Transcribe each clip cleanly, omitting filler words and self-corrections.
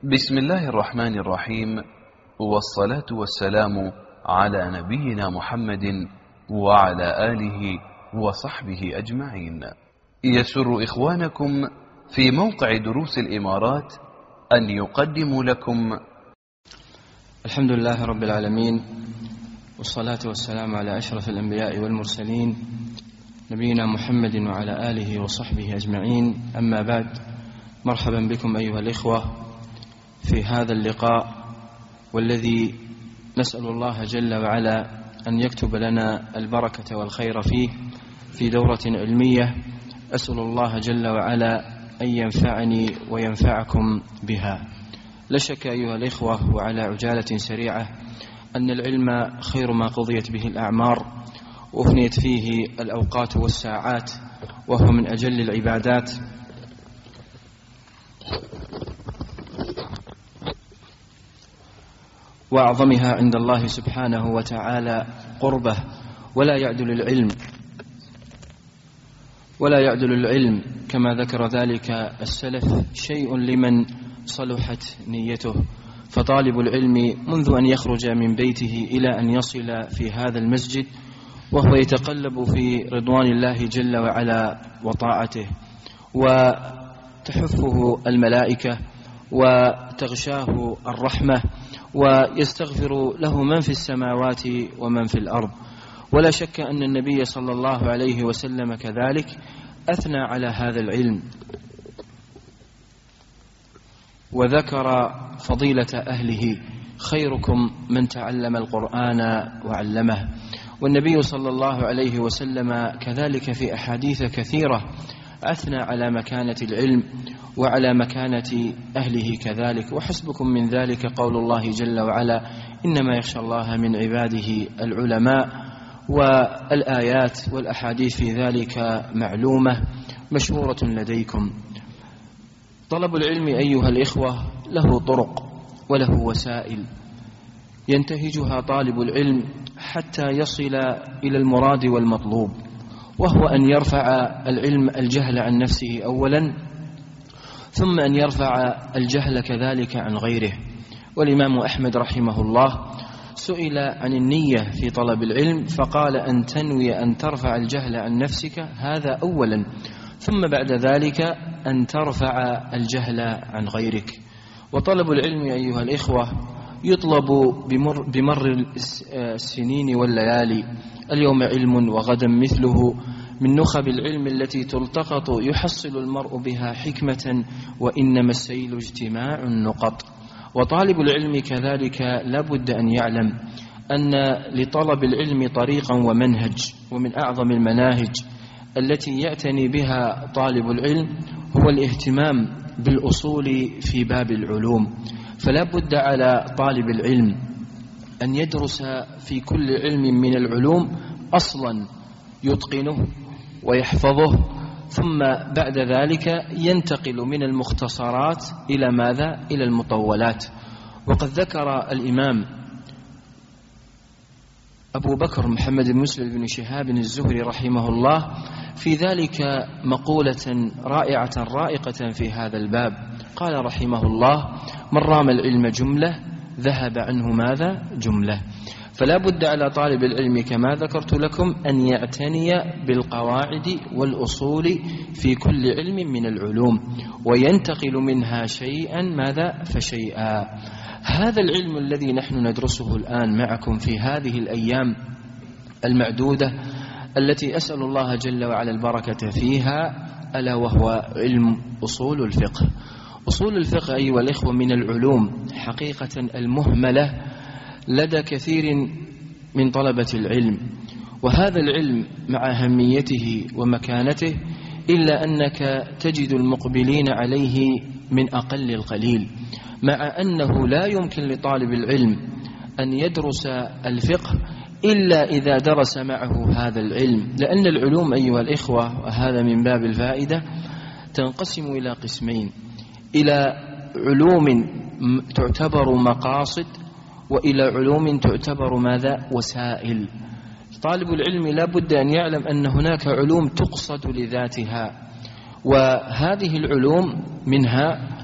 بسم الله الرحمن الرحيم، والصلاة والسلام على نبينا محمد وعلى آله وصحبه أجمعين. يسر إخوانكم في موقع دروس الإمارات أن يقدموا لكم الحمد لله رب العالمين، والصلاة والسلام على أشرف الأنبياء والمرسلين نبينا محمد وعلى آله وصحبه أجمعين. أما بعد، مرحبا بكم أيها الإخوة في هذا اللقاء، والذي نسأل الله جل وعلا أن يكتب لنا البركة والخير فيه في دورة علمية أسأل الله جل وعلا أن ينفعني وينفعكم بها. لا شك أيها الإخوة، وعلى عجالة سريعة، أن العلم خير ما قضيت به الأعمار وأفنيت فيه الأوقات والساعات، وهو من أجل العبادات، وأعظمها عند الله سبحانه وتعالى قربه. ولا يعدل العلم كما ذكر ذلك السلف شيء لمن صلحت نيته. فطالب العلم منذ أن يخرج من بيته إلى أن يصل في هذا المسجد وهو يتقلب في رضوان الله جل وعلا وطاعته، وتحفه الملائكة وتغشاه الرحمة، ويستغفر له من في السماوات ومن في الأرض. ولا شك أن النبي صلى الله عليه وسلم كذلك أثنى على هذا العلم وذكر فضيلة أهله: خيركم من تعلم القرآن وعلمه. والنبي صلى الله عليه وسلم كذلك في أحاديث كثيرة أثنى على مكانة العلم وعلى مكانة أهله كذلك. وحسبكم من ذلك قول الله جل وعلا: إنما يخشى الله من عباده العلماء. والآيات والأحاديث في ذلك معلومة مشهورة لديكم. طلب العلم أيها الإخوة له طرق وله وسائل ينتهجها طالب العلم حتى يصل إلى المراد والمطلوب، وهو أن يرفع العلم الجهل عن نفسه أولا، ثم أن يرفع الجهل كذلك عن غيره. والإمام أحمد رحمه الله سئل عن النية في طلب العلم فقال: أن تنوي أن ترفع الجهل عن نفسك، هذا أولا، ثم بعد ذلك أن ترفع الجهل عن غيرك. وطلب العلم أيها الإخوة يطلب بمر السنين والليالي. اليوم علم وغدا مثله، من نخب العلم التي تلتقط يحصل المرء بها حكمة، وإنما السيل اجتماع النقط. وطالب العلم كذلك لابد أن يعلم أن لطلب العلم طريقا ومنهج، ومن أعظم المناهج التي يعتني بها طالب العلم هو الاهتمام بالأصول في باب العلوم. فلا بد على طالب العلم أن يدرس في كل علم من العلوم أصلا يتقنه ويحفظه، ثم بعد ذلك ينتقل من المختصرات إلى ماذا؟ إلى المطولات. وقد ذكر الإمام أبو بكر محمد بن مسلم بن شهاب الزهري رحمه الله في ذلك مقولة رائعة رائقة في هذا الباب. قال رحمه الله: من رام العلم جملة ذهب عنه ماذا؟ جملة. فلا بد على طالب العلم كما ذكرت لكم أن يعتني بالقواعد والأصول في كل علم من العلوم، وينتقل منها شيئا ماذا؟ فشيئا. هذا العلم الذي نحن ندرسه الآن معكم في هذه الأيام المعدودة التي أسأل الله جل وعلا البركة فيها، ألا وهو علم أصول الفقه. أصول الفقه أيها الإخوة من العلوم حقيقة المهملة لدى كثير من طلبة العلم، وهذا العلم مع أهميته ومكانته إلا أنك تجد المقبلين عليه من أقل القليل، مع أنه لا يمكن لطالب العلم أن يدرس الفقه إلا إذا درس معه هذا العلم. لأن العلوم أيها الإخوة، وهذا من باب الفائدة، تنقسم إلى قسمين: إلى علوم تعتبر مقاصد، وإلى علوم تعتبر ماذا؟ وسائل. طالب العلم لا بد أن يعلم أن هناك علوم تقصد لذاتها، وهذه العلوم منها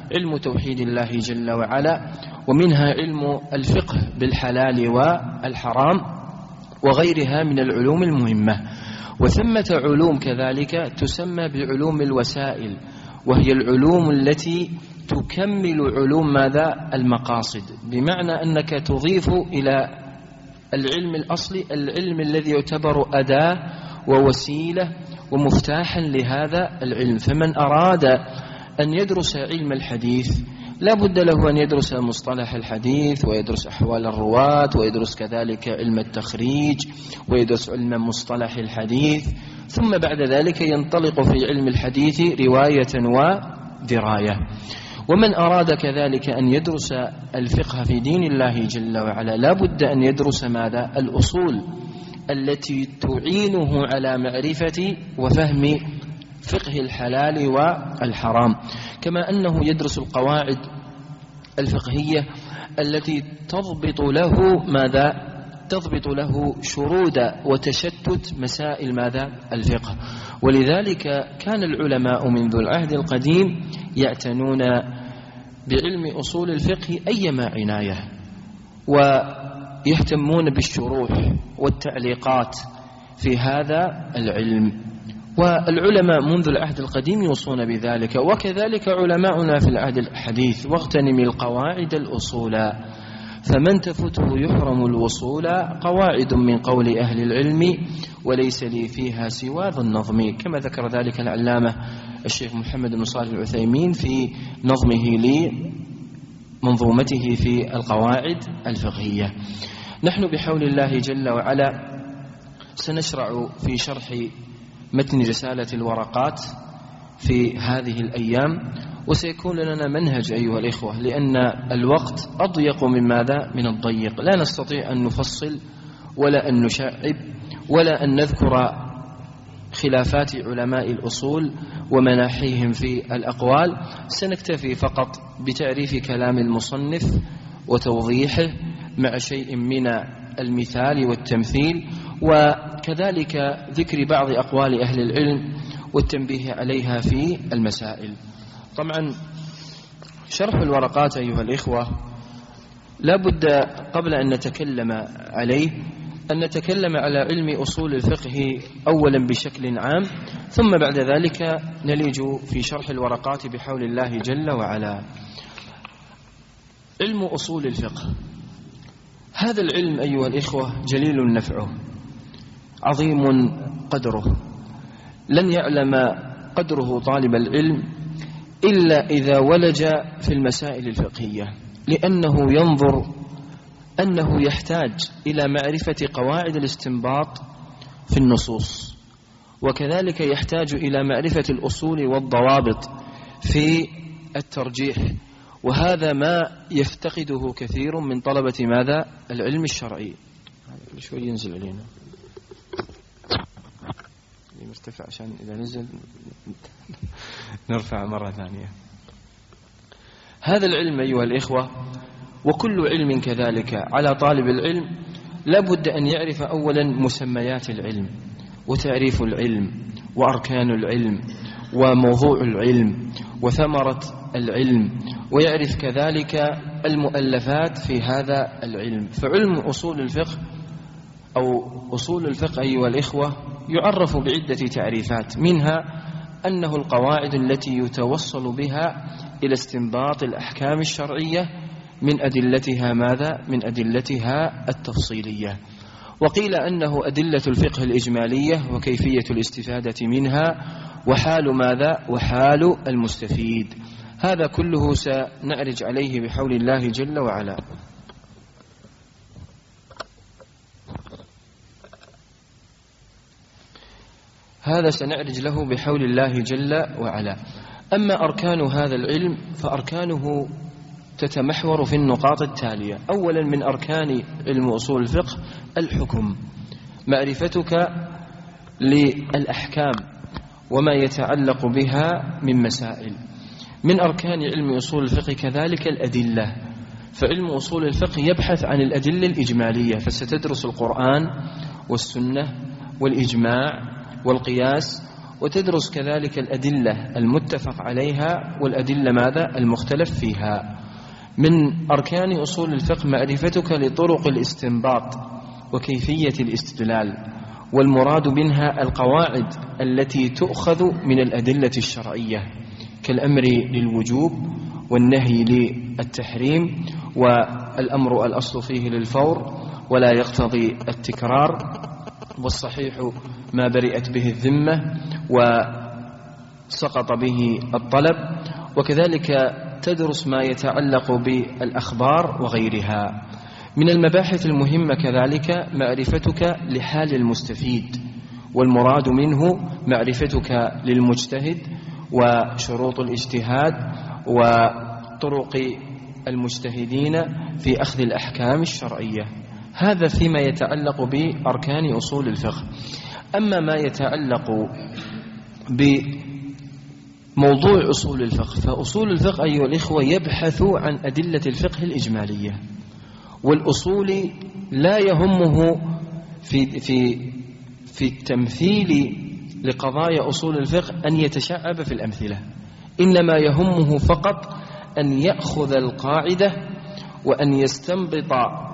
علم توحيد الله جل وعلا، ومنها علم الفقه بالحلال والحرام وغيرها من العلوم المهمة. وثمة علوم كذلك تسمى بعلوم الوسائل، وهي العلوم التي تكمل علوم ماذا؟ المقاصد، بمعنى أنك تضيف إلى العلم الأصلي العلم الذي يعتبر أداة ووسيلة ومفتاحا لهذا العلم. فمن أراد أن يدرس علم الحديث لا بد له أن يدرس مصطلح الحديث، ويدرس أحوال الرواة، ويدرس كذلك علم التخريج، ويدرس علم مصطلح الحديث، ثم بعد ذلك ينطلق في علم الحديث رواية ودراية. ومن أراد كذلك أن يدرس الفقه في دين الله جل وعلا لا بد أن يدرس ماذا؟ الأصول التي تعينه على معرفة وفهم فقه الحلال والحرام، كما أنه يدرس القواعد الفقهية التي تضبط له ماذا؟ تضبط له شرود وتشتت مسائل ماذا؟ الفقه. ولذلك كان العلماء منذ العهد القديم يعتنون بعلم أصول الفقه أيما عناية، ويهتمون بالشروح والتعليقات في هذا العلم، والعلماء منذ العهد القديم يوصون بذلك، وكذلك علماؤنا في العهد الحديث: واغتنم القواعد الأصول فمن تفته يحرم الوصول، قواعد من قول أهل العلم وليس لي فيها سوى ذا النظم، كما ذكر ذلك العلامة الشيخ محمد بن صالح العثيمين في نظمه لمنظومته في القواعد الفقهية. نحن بحول الله جل وعلا سنشرع في شرح متن رسالة الورقات في هذه الأيام، وسيكون لنا منهج أيها الإخوة، لأن الوقت أضيق من ماذا؟ من الضيق، لا نستطيع أن نفصل ولا أن نشعب ولا أن نذكر خلافات علماء الأصول ومناحيهم في الأقوال، سنكتفي فقط بتعريف كلام المصنف وتوضيحه مع شيء من المثال والتمثيل، وكذلك ذكر بعض أقوال أهل العلم والتنبيه عليها في المسائل. طبعا شرح الورقات أيها الإخوة لا بد قبل أن نتكلم عليه أن نتكلم على علم أصول الفقه أولا بشكل عام، ثم بعد ذلك نليج في شرح الورقات بحول الله جل وعلا. علم أصول الفقه، هذا العلم أيها الإخوة جليل نفعه، عظيم قدره، لن يعلم قدره طالب العلم إلا إذا ولج في المسائل الفقهية، لأنه ينظر أنه يحتاج إلى معرفة قواعد الاستنباط في النصوص، وكذلك يحتاج إلى معرفة الأصول والضوابط في الترجيح، وهذا ما يفتقده كثير من طلبة ماذا؟ العلم الشرعي. شوي ينزل علينا مرتفع عشان إذا نزل نرفع مرة ثانية. هذا العلم أيها الإخوة وكل علم كذلك على طالب العلم لا بد أن يعرف أولا مسميات العلم وتعريف العلم وأركان العلم وموضوع العلم وثمرة العلم، ويعرف كذلك المؤلفات في هذا العلم. فعلم أصول الفقه أو أصول الفقه أيها الإخوة يعرف بعدة تعريفات، منها أنه القواعد التي يتوصل بها إلى استنباط الأحكام الشرعية من أدلتها ماذا؟ من أدلتها التفصيلية. وقيل أنه أدلة الفقه الإجمالية وكيفية الاستفادة منها وحال ماذا؟ وحال المستفيد. هذا كله سنعرج عليه بحول الله جل وعلا. هذا سنعرج له بحول الله جل وعلا. أما أركان هذا العلم فأركانه تتمحور في النقاط التالية. أولا من أركان علم أصول الفقه الحكم، معرفتك للأحكام وما يتعلق بها من مسائل. من أركان علم أصول الفقه كذلك الأدلة، فعلم أصول الفقه يبحث عن الأدلة الإجمالية، فستدرس القرآن والسنة والإجماع والقياس وتدرس كذلك الأدلة المتفق عليها والأدلة ماذا؟ المختلف فيها. من أركان أصول الفقه معرفتك لطرق الاستنباط وكيفية الاستدلال، والمراد منها القواعد التي تؤخذ من الأدلة الشرعية كالأمر للوجوب والنهي للتحريم، والأمر الأصل فيه للفور ولا يقتضي التكرار، والصحيح ما برئت به الذمة وسقط به الطلب. وكذلك تدرس ما يتعلق بالأخبار وغيرها. من المباحث المهمة كذلك معرفتك لحال المستفيد، والمراد منه معرفتك للمجتهد وشروط الاجتهاد وطرق المجتهدين في أخذ الأحكام الشرعية. هذا فيما يتعلق بأركان أصول الفقه. أما ما يتعلق بموضوع أصول الفقه، فأصول الفقه أيها الإخوة يبحث عن أدلة الفقه الإجمالية، والأصول لا يهمه في التمثيل لقضايا أصول الفقه أن يتشعب في الأمثلة، إنما يهمه فقط أن يأخذ القاعدة وأن يستنبط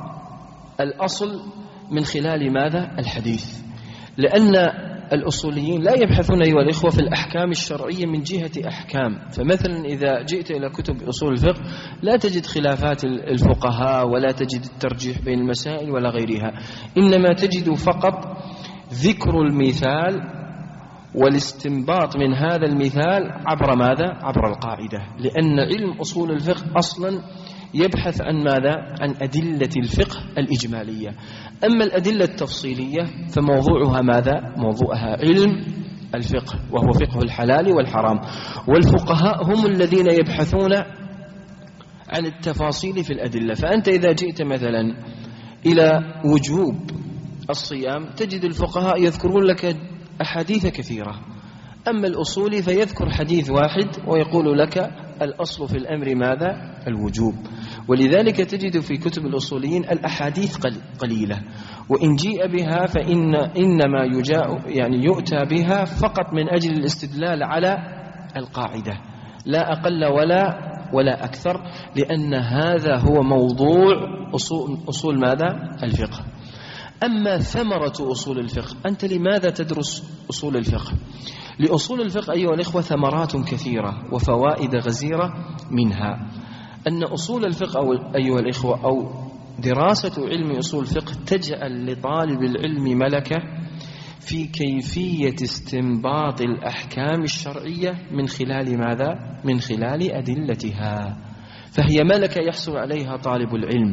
الأصل من خلال ماذا؟ الحديث. لأن الأصوليين لا يبحثون أيها الإخوة في الأحكام الشرعية من جهة أحكام. فمثلا إذا جئت إلى كتب أصول الفقه لا تجد خلافات الفقهاء ولا تجد الترجيح بين المسائل ولا غيرها، إنما تجد فقط ذكر المثال والاستنباط من هذا المثال عبر ماذا؟ عبر القاعدة. لأن علم أصول الفقه أصلا يبحث عن ماذا؟ عن أدلة الفقه الإجمالية. أما الأدلة التفصيلية فموضوعها ماذا؟ موضوعها علم الفقه، وهو فقه الحلال والحرام، والفقهاء هم الذين يبحثون عن التفاصيل في الأدلة. فأنت إذا جئت مثلا إلى وجوب الصيام تجد الفقهاء يذكرون لك أحاديث كثيرة، أما الأصولي فيذكر حديث واحد ويقول لك الأصل في الأمر ماذا؟ الوجوب. ولذلك تجد في كتب الأصوليين الأحاديث قليلة، وإن جيء بها إنما يؤتى بها فقط من أجل الاستدلال على القاعدة، لا أقل ولا أكثر، لأن هذا هو موضوع أصول ماذا؟ الفقه. أما ثمرة أصول الفقه، أنت لماذا تدرس أصول الفقه؟ لأصول الفقه أيها الإخوة ثمرات كثيرة وفوائد غزيرة، منها أن أصول الفقه أيها الإخوة أو دراسة علم أصول الفقه تجعل لطالب العلم ملكة في كيفية استنباط الأحكام الشرعية من خلال ماذا؟ من خلال أدلتها. فهي ملكة يحصل عليها طالب العلم،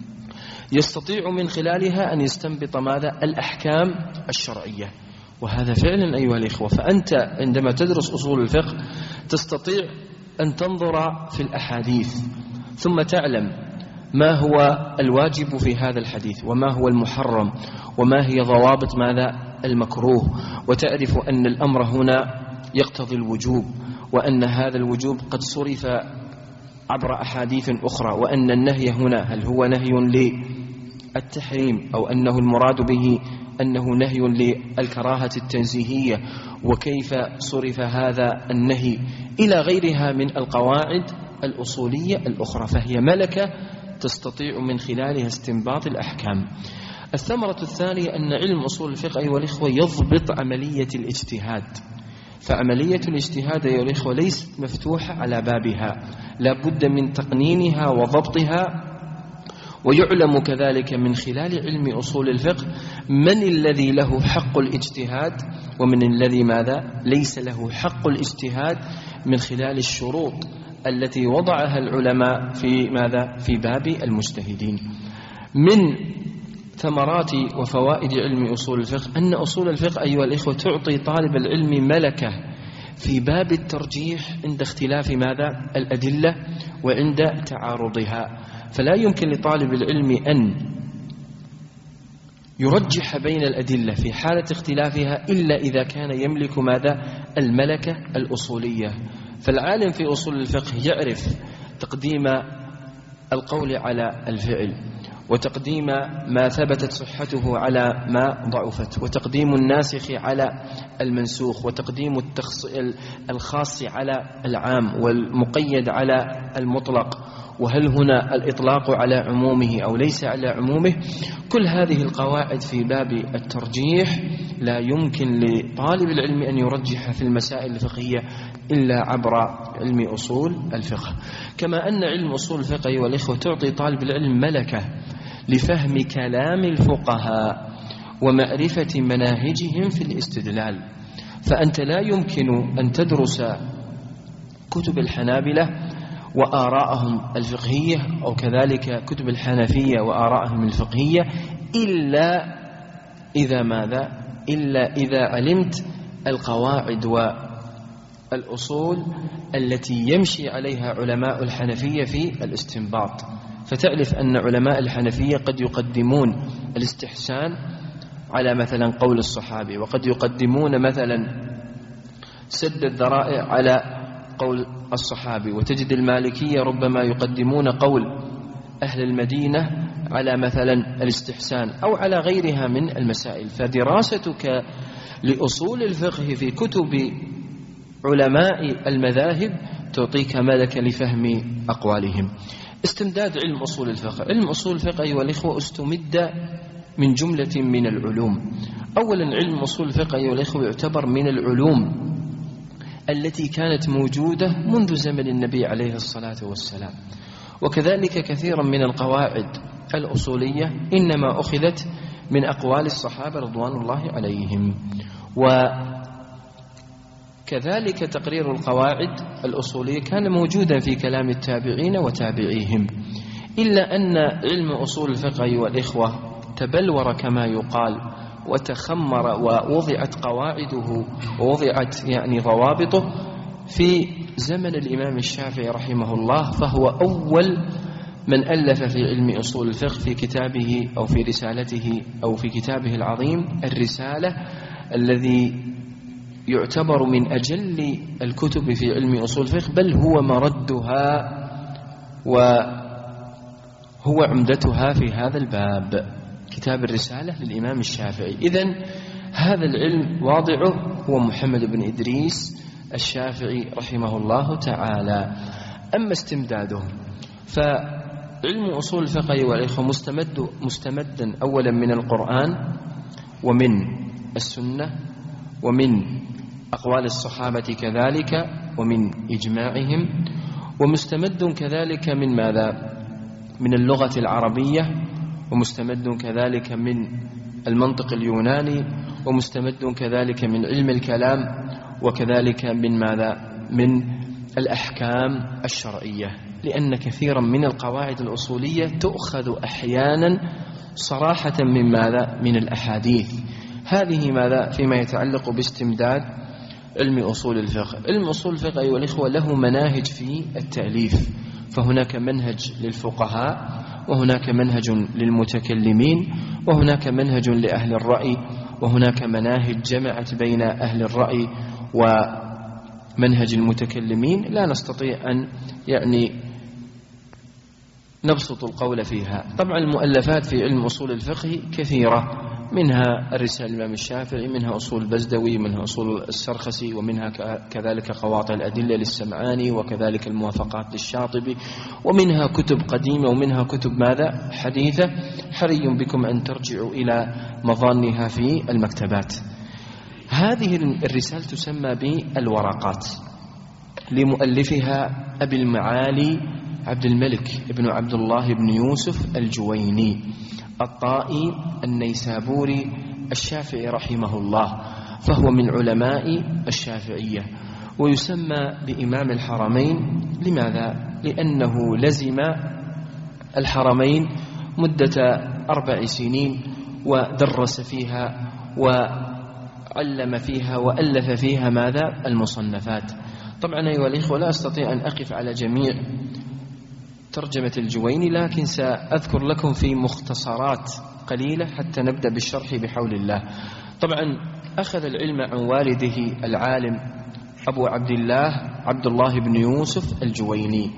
يستطيع من خلالها أن يستنبط ماذا؟ الأحكام الشرعية. وهذا فعلا أيها الإخوة. فأنت عندما تدرس أصول الفقه تستطيع أن تنظر في الأحاديث ثم تعلم ما هو الواجب في هذا الحديث وما هو المحرم وما هي ضوابط ماذا؟ المكروه، وتعرف أن الأمر هنا يقتضي الوجوب، وأن هذا الوجوب قد صرف عبر أحاديث أخرى، وأن النهي هنا هل هو نهي للتحريم أو أنه المراد به أنه نهي للكراهة التنزيهية، وكيف صرف هذا النهي إلى غيرها من القواعد الأصولية الأخرى. فهي ملكة تستطيع من خلالها استنباط الأحكام. الثمرة الثانية أن علم أصول الفقه أيها الإخوة يضبط عملية الاجتهاد. فعملية الاجتهاد أيها الإخوة ليست مفتوحة على بابها، لا بد من تقنينها وضبطها. ويعلم كذلك من خلال علم أصول الفقه من الذي له حق الاجتهاد ومن الذي ماذا؟ ليس له حق الاجتهاد، من خلال الشروط التي وضعها العلماء في ماذا؟ في باب المجتهدين. من ثمرات وفوائد علم أصول الفقه أن أصول الفقه أيها الإخوة تعطي طالب العلم ملكة في باب الترجيح عند اختلاف ماذا؟ الأدلة وعند تعارضها. فلا يمكن لطالب العلم أن يرجح بين الأدلة في حالة اختلافها إلا إذا كان يملك ماذا؟ الملكة الأصولية. فالعالم في أصول الفقه يعرف تقديم القول على الفعل، وتقديم ما ثبتت صحته على ما ضعفت، وتقديم الناسخ على المنسوخ، وتقديم الخاص على العام، والمقيد على المطلق، وهل هنا الإطلاق على عمومه أو ليس على عمومه. كل هذه القواعد في باب الترجيح لا يمكن لطالب العلم أن يرجح في المسائل الفقهية إلا عبر علم أصول الفقه. كما أن علم أصول الفقه أيها الإخوة تعطي طالب العلم ملكة لفهم كلام الفقهاء ومعرفة مناهجهم في الاستدلال. فأنت لا يمكن أن تدرس كتب الحنابلة وآراءهم الفقهية أو كذلك كتب الحنفية وآراءهم الفقهية إلا إذا علمت القواعد والأصول التي يمشي عليها علماء الحنفية في الاستنباط. فتعرف أن علماء الحنفية قد يقدمون الاستحسان على مثلا قول الصحابي، وقد يقدمون مثلا سد الذرائع على قول الصحابي، وتجد المالكية ربما يقدمون قول أهل المدينة على مثلا الاستحسان أو على غيرها من المسائل. فدراستك لأصول الفقه في كتب علماء المذاهب تعطيك ملكة لفهم أقوالهم. استمداد علم أصول الفقه. علم أصول الفقه أيها الإخوة استمد من جملة من العلوم. أولا علم أصول الفقه أيها الإخوة يعتبر من العلوم التي كانت موجودة منذ زمن النبي عليه الصلاة والسلام، وكذلك كثيرا من القواعد الأصولية إنما أخذت من أقوال الصحابة رضوان الله عليهم. وكذلك تقرير القواعد الأصولية كان موجودا في كلام التابعين وتابعيهم، إلا أن علم أصول الفقه أيها الإخوة تبلور كما يقال وتخمر، ووضعت قواعده ووضعت ضوابطه في زمن الإمام الشافعي رحمه الله، فهو أول من ألف في علم أصول الفقه في كتابه أو في رسالته أو في كتابه العظيم الرسالة، الذي يعتبر من أجل الكتب في علم أصول الفقه، بل هو مردها وهو عمدتها في هذا الباب، كتاب الرسالة للإمام الشافعي. إذن هذا العلم واضعه هو محمد بن إدريس الشافعي رحمه الله تعالى. أما استمداده فعلم أصول الفقه أيها الإخوة مستمدا أولا من القرآن ومن السنة ومن أقوال الصحابة كذلك ومن إجماعهم، ومستمد كذلك من ماذا؟ من اللغة العربية، ومستمد كذلك من المنطق اليوناني، ومستمد كذلك من علم الكلام، وكذلك من ماذا؟ من الأحكام الشرعية، لأن كثيرا من القواعد الأصولية تؤخذ أحيانا صراحة من ماذا؟ من الأحاديث. هذه ماذا؟ فيما يتعلق باستمداد علم أصول الفقه. علم أصول الفقه أيها الإخوة له مناهج في التأليف، فهناك منهج للفقهاء، وهناك منهج للمتكلمين، وهناك منهج لأهل الرأي، وهناك مناهج جمعت بين أهل الرأي ومنهج المتكلمين لا نستطيع أن نبسط القول فيها. طبعا المؤلفات في علم أصول الفقه كثيرة، منها الرسالة الإمام الشافعي، منها أصول البزدوي، منها أصول السرخسي، ومنها كذلك قواطع الأدلة للسمعاني، وكذلك الموافقات للشاطبي، ومنها كتب قديمة ومنها كتب ماذا؟ حديثة. حري بكم أن ترجعوا إلى مظانها في المكتبات. هذه الرسالة تسمى بالورقات، لمؤلفها أبي المعالي عبد الملك ابن عبد الله بن يوسف الجويني الطائي النيسابوري الشافعي رحمه الله، فهو من علماء الشافعية، ويسمى بإمام الحرمين. لماذا؟ لأنه لزم الحرمين مدة 4 سنين، ودرس فيها وعلم فيها وألف فيها ماذا؟ المصنفات. طبعا أيها الإخوة لا أستطيع أن أقف على جميع ترجمة الجويني، لكن سأذكر لكم في مختصرات قليلة حتى نبدأ بالشرح بحول الله. طبعا أخذ العلم عن والده العالم أبو عبد الله بن يوسف الجويني،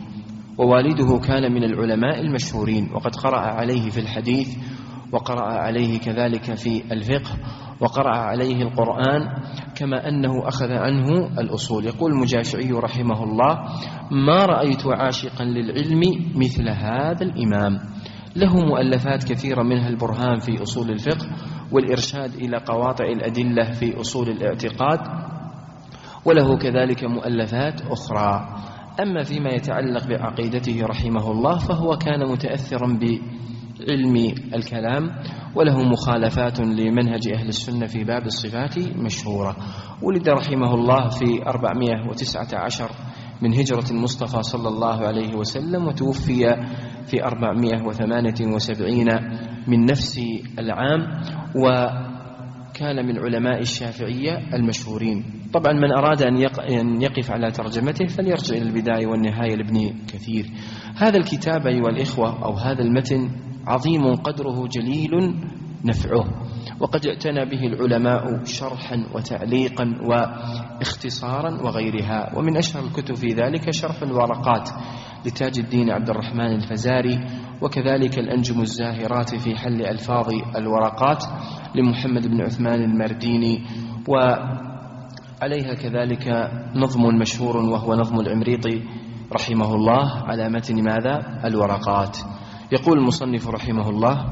ووالده كان من العلماء المشهورين، وقد قرأ عليه في الحديث، وقرأ عليه كذلك في الفقه، وقرأ عليه القرآن، كما أنه أخذ عنه الأصول. يقول المجاشعي رحمه الله: ما رأيت عاشقا للعلم مثل هذا الإمام، له مؤلفات كثيرة، منها البرهان في أصول الفقه، والإرشاد إلى قواطع الأدلة في أصول الاعتقاد، وله كذلك مؤلفات أخرى. أما فيما يتعلق بعقيدته رحمه الله فهو كان متأثرا بعلم الكلام، وله مخالفات لمنهج أهل السنة في باب الصفات مشهورة. ولد رحمه الله في 419 من هجرة المصطفى صلى الله عليه وسلم، وتوفي في 478 من نفس العام، وكان من علماء الشافعية المشهورين. طبعا من أراد أن يقف على ترجمته فليرجع إلى البداية والنهاية لابن كثير. هذا الكتاب أيها الإخوة أو هذا المتن عظيم قدره جليل نفعه، وقد اعتنى به العلماء شرحا وتعليقا واختصارا وغيرها. ومن أشهر الكتب في ذلك شرح الورقات لتاج الدين عبد الرحمن الفزاري، وكذلك الأنجم الزاهرات في حل ألفاظ الورقات لمحمد بن عثمان المرديني، وعليها كذلك نظم مشهور وهو نظم العمريطي رحمه الله على متن ماذا؟ الورقات. يقول المصنف رحمه الله: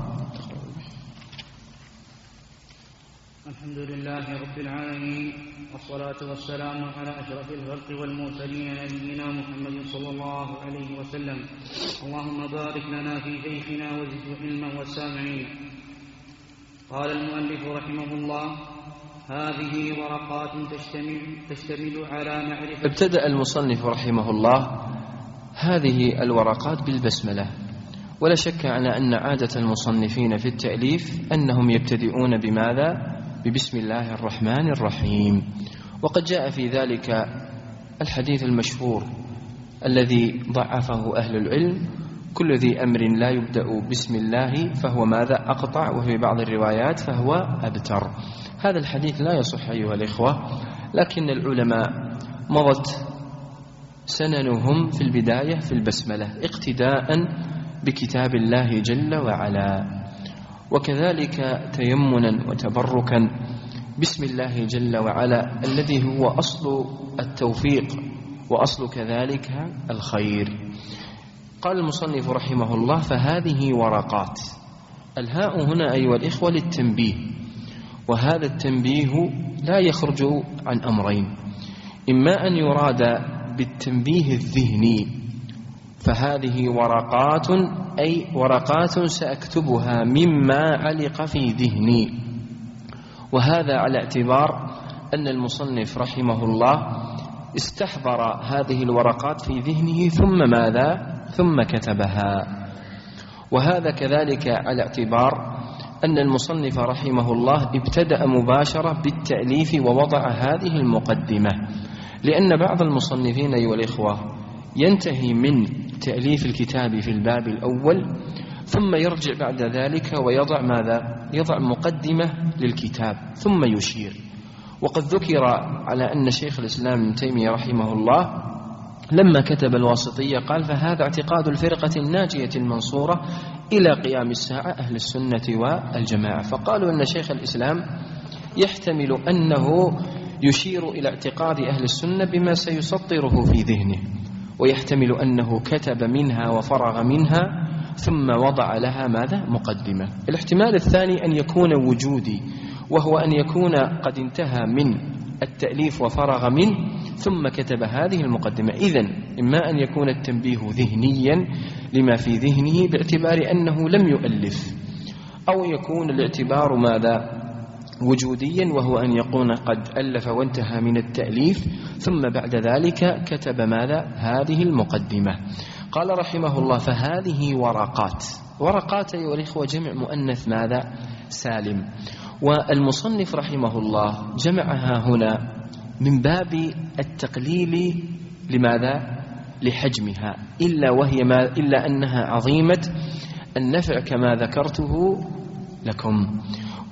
الحمد لله رب العالمين، والصلاة والسلام على أشرف الخلق والمرسلين نبينا محمد صلى الله عليه وسلم. اللهم بارك لنا في شيخنا وزده علما والسامعين. قال المؤلف رحمه الله: هذه ورقات تشتمل على معرفة. ابتدأ المصنف رحمه الله هذه الورقات بالبسملة، ولا شك على أن عادة المصنفين في التأليف أنهم يبتدئون بماذا؟ ببسم الله الرحمن الرحيم. وقد جاء في ذلك الحديث المشهور الذي ضعفه أهل العلم: كل ذي أمر لا يبدأ بسم الله فهو ماذا؟ أقطع، وفي بعض الروايات فهو أبتر. هذا الحديث لا يصح أيها الإخوة، لكن العلماء مضت سننهم في البداية في البسملة اقتداء بكتاب الله جل وعلا، وكذلك تيمنا وتبركا بسم الله جل وعلا الذي هو أصل التوفيق وأصل كذلك الخير. قال المصنف رحمه الله: فهذه ورقات. الهاء هنا أيها الإخوة للتنبيه، وهذا التنبيه لا يخرج عن أمرين: إما أن يراد بالتنبيه الذهني، فهذه ورقات أي ورقات سأكتبها مما علق في ذهني، وهذا على اعتبار أن المصنف رحمه الله استحضر هذه الورقات في ذهنه ثم ماذا؟ ثم كتبها. وهذا كذلك على اعتبار أن المصنف رحمه الله ابتدأ مباشرة بالتأليف ووضع هذه المقدمة، لأن بعض المصنفين أيها الإخوة ينتهي من تأليف الكتاب في الباب الأول ثم يرجع بعد ذلك ويضع ماذا؟ يضع مقدمة للكتاب ثم يشير. وقد ذكر على أن شيخ الإسلام ابن تيمية رحمه الله لما كتب الواسطية قال: فهذا اعتقاد الفرقة الناجية المنصورة إلى قيام الساعة أهل السنة والجماعة. فقالوا أن شيخ الإسلام يحتمل أنه يشير إلى اعتقاد أهل السنة بما سيسطره في ذهنه، ويحتمل أنه كتب منها وفرغ منها ثم وضع لها ماذا؟ مقدمة. الاحتمال الثاني أن يكون وجودي، وهو أن يكون قد انتهى من التأليف وفرغ منه ثم كتب هذه المقدمة. إذن إما أن يكون التنبيه ذهنيا لما في ذهنه باعتبار أنه لم يؤلف، أو يكون الاعتبار ماذا؟ وجوديا، وهو أن يكون قد ألف وانتهى من التأليف ثم بعد ذلك كتب ماذا؟ هذه المقدمة. قال رحمه الله: فهذه ورقات. ورقات أيها الإخوة جمع مؤنث ماذا؟ سالم. والمصنف رحمه الله جمعها هنا من باب التقليل لماذا؟ لحجمها، إلا أنها عظيمة النفع كما ذكرته لكم.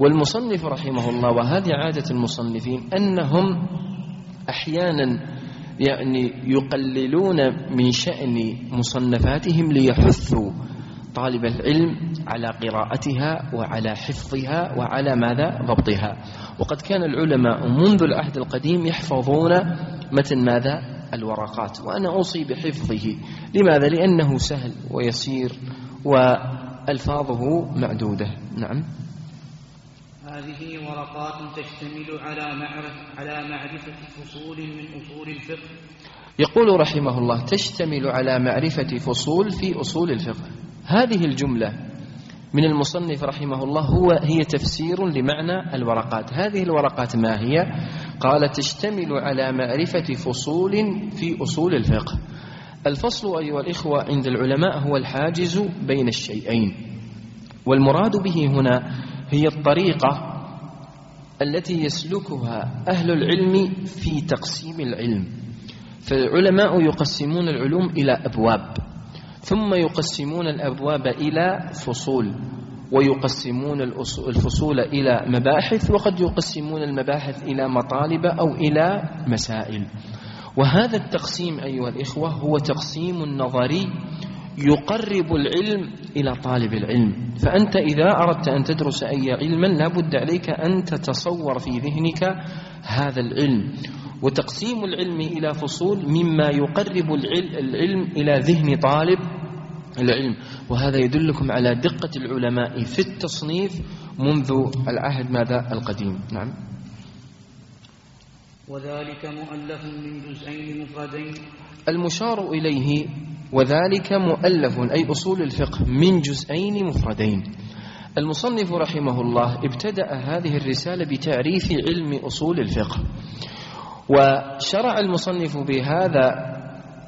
والمصنف رحمه الله، وهذه عادة المصنفين، أنهم أحيانا يعني يقللون من شأن مصنفاتهم ليحثوا طالب العلم على قراءتها وعلى حفظها وعلى ماذا؟ ضبطها. وقد كان العلماء منذ العهد القديم يحفظون متن ماذا؟ الورقات، وأنا أوصي بحفظه. لماذا؟ لأنه سهل ويسير وألفاظه معدودة. نعم. هذه ورقات تشتمل على معرفة فصول من أصول الفقه. يقول رحمه الله: تشتمل على معرفة فصول في أصول الفقه. هذه الجملة من المصنف رحمه الله هي تفسير لمعنى الورقات. هذه الورقات ما هي؟ قال: تشتمل على معرفة فصول في أصول الفقه. الفصل أيها الإخوة عند العلماء هو الحاجز بين الشيئين، والمراد به هنا هي الطريقة التي يسلكها أهل العلم في تقسيم العلم. فالعلماء يقسمون العلوم إلى أبواب، ثم يقسمون الأبواب إلى فصول، ويقسمون الفصول إلى مباحث، وقد يقسمون المباحث إلى مطالب أو إلى مسائل. وهذا التقسيم أيها الإخوة هو تقسيم نظري يقرب العلم إلى طالب العلم. فأنت إذا أردت أن تدرس أي علما لابد عليك أن تتصور في ذهنك هذا العلم. وتقسيم العلم إلى فصول مما يقرب العلم إلى ذهن طالب العلم، وهذا يدلكم على دقة العلماء في التصنيف منذ العهد ماذا؟ القديم. نعم. وذلك مؤلف من جزئين مفردين. المشار إليه وذلك مؤلف أي أصول الفقه من جزئين مفردين. المصنف رحمه الله ابتدأ هذه الرسالة بتعريف علم أصول الفقه، وشرع المصنف بهذا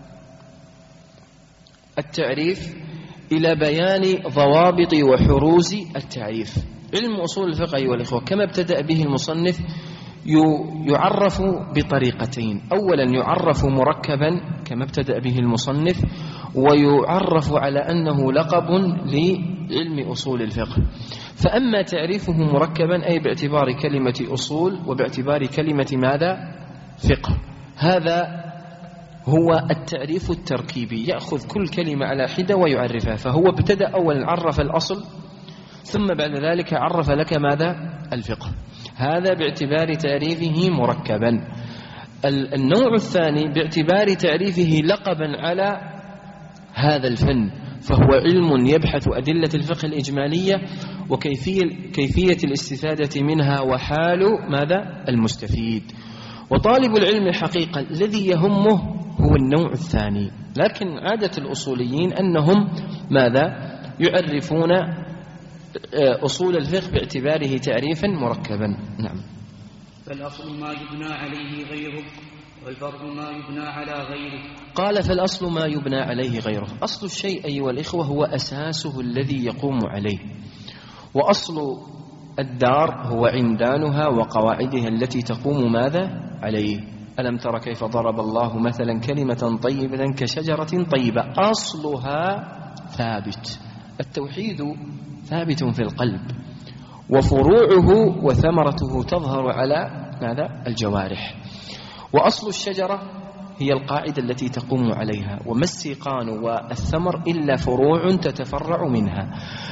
التعريف إلى بيان ضوابط وحروز التعريف. علم أصول الفقه أيها الإخوة كما ابتدأ به المصنف يعرف بطريقتين: أولا يعرف مركبا كما ابتدأ به المصنف، ويعرف على أنه لقب لعلم أصول الفقه. فأما تعريفه مركبا أي باعتبار كلمة أصول وباعتبار كلمة ماذا؟ فقه، هذا هو التعريف التركيبي، يأخذ كل كلمة على حدة ويعرفها. فهو ابتدأ أولا عرف الأصل، ثم بعد ذلك عرف لك ماذا؟ الفقه. هذا باعتبار تعريفه مركبا. النوع الثاني باعتبار تعريفه لقبا على هذا الفن، فهو علم يبحث أدلة الفقه الإجمالية وكيفية الاستفادة منها وحال ماذا؟ المستفيد. وطالب العلم حقيقة الذي يهمه هو النوع الثاني، لكن عادة الأصوليين أنهم ماذا؟ يعرفون أصول الفقه باعتباره تعريفا مركبا. نعم. فالأصل ما يبنى عليه غيره، والفرع ما يبنى على غيره. قال: فالأصل ما يبنى عليه غيره. أصل الشيء أيها الإخوة هو أساسه الذي يقوم عليه، وأصل الدار هو عمدانها وقواعدها التي تقوم ماذا؟ عليه. ألم تر كيف ضرب الله مثلا كلمة طيبة كشجرة طيبة أصلها ثابت. التوحيد ثابت في القلب، وفروعه وثمرته تظهر على ماذا؟ الجوارح. وأصل الشجرة هي القاعدة التي تقوم عليها، وما السيقان والثمر إلا فروع تتفرع منها.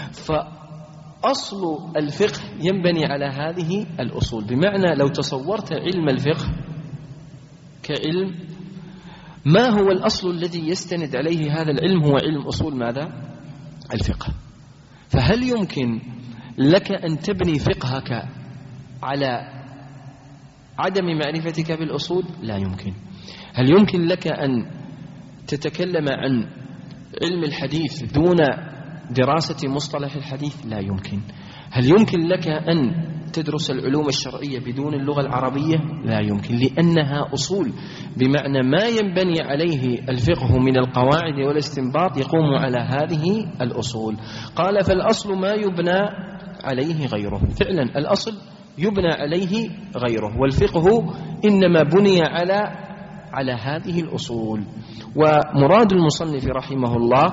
فأصل الفقه ينبني على هذه الأصول. بمعنى لو تصورت علم الفقه كعلم، ما هو الأصل الذي يستند عليه هذا العلم؟ هو علم أصول ماذا؟ الفقه. فهل يمكن لك أن تبني فقهك على عدم معرفتك بالأصول؟ لا يمكن. هل يمكن لك أن تتكلم عن علم الحديث دون دراسة مصطلح الحديث؟ لا يمكن. هل يمكن لك أن تدرس العلوم الشرعية بدون اللغة العربية؟ لا يمكن، لأنها أصول، بمعنى ما ينبني عليه الفقه من القواعد والاستنباط يقوم على هذه الأصول. قال: فالأصل ما يبنى عليه غيره. فعلا الأصل يبنى عليه غيره، والفقه إنما بني على هذه الأصول. ومراد المصنف رحمه الله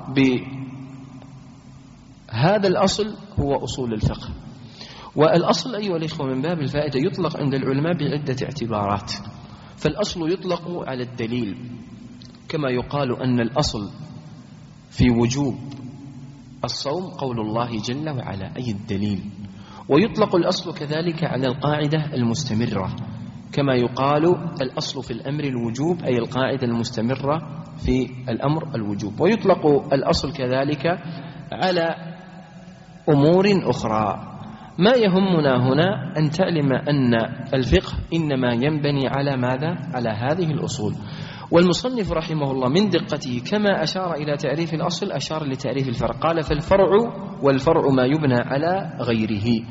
بهذا الأصل هو أصول الفقه. والأصل أيها الإخوة من باب الفائدة يطلق عند العلماء بعدة اعتبارات. فالأصل يطلق على الدليل، كما يقال أن الأصل في وجوب الصوم قول الله جل وعلا أي الدليل، ويطلق الأصل كذلك على القاعدة المستمرة، كما يقال الأصل في الأمر الوجوب أي القاعدة المستمرة في الأمر الوجوب. ويطلق الأصل كذلك على أمور أخرى. ما يهمنا هنا أن تعلم أن الفقه إنما ينبني على ماذا؟ على هذه الأصول. والمصنف رحمه الله من دقته كما أشار إلى تعريف الأصل أشار لتعريف الفرع، قال فالفرع والفرع ما يبنى على غيره.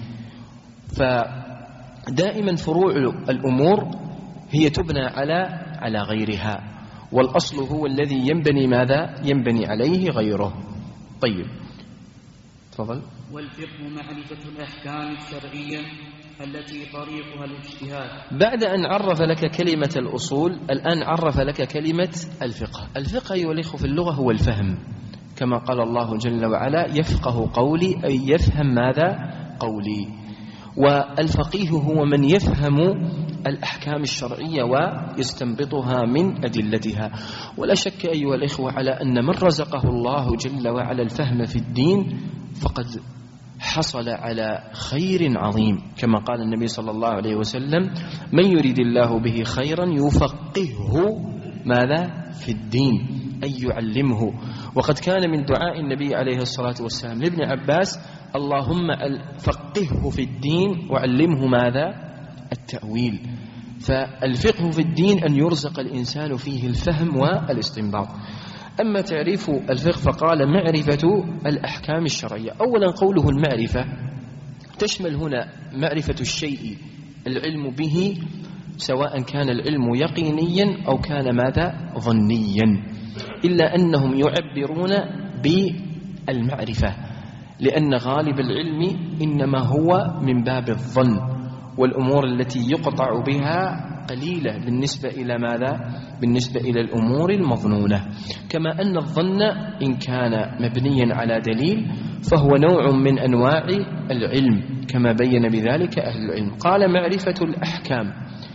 فدائما فروع الأمور هي تبنى على غيرها، والأصل هو الذي ينبني ماذا؟ ينبني عليه غيره. طيب تفضل. والفقه معرفة الأحكام الشرعية التي طريقها الاجتهاد. بعد أن عرف لك كلمة الأصول الآن عرف لك كلمة الفقه. الفقه أيها الأخوة في اللغة هو الفهم، كما قال الله جل وعلا يفقه قولي أي يفهم ماذا؟ قولي. والفقيه هو من يفهم الأحكام الشرعية ويستنبطها من أدلتها. ولا شك أيها الأخوة على أن من رزقه الله جل وعلا الفهم في الدين فقد حصل على خير عظيم، كما قال النبي صلى الله عليه وسلم من يريد الله به خيرا يفقهه ماذا؟ في الدين، أي يعلمه. وقد كان من دعاء النبي عليه الصلاة والسلام لابن عباس اللهم فقهه في الدين وعلمه ماذا؟ التأويل. فالفقه في الدين أن يرزق الإنسان فيه الفهم والاستنباط. أما تعريف الفقه فقال معرفة الأحكام الشرعية. أولا قوله المعرفة تشمل هنا معرفة الشيء العلم به، سواء كان العلم يقينيا أو كان ماذا؟ ظنيا، إلا أنهم يعبرون بالمعرفة لأن غالب العلم إنما هو من باب الظن، والأمور التي يقطع بها قليلة بالنسبة إلى ماذا؟ بالنسبة إلى الأمور المظنونة. كما أن الظن إن كان مبنيا على دليل فهو نوع من أنواع العلم، كما بين بذلك أهل العلم. قال معرفة الأحكام.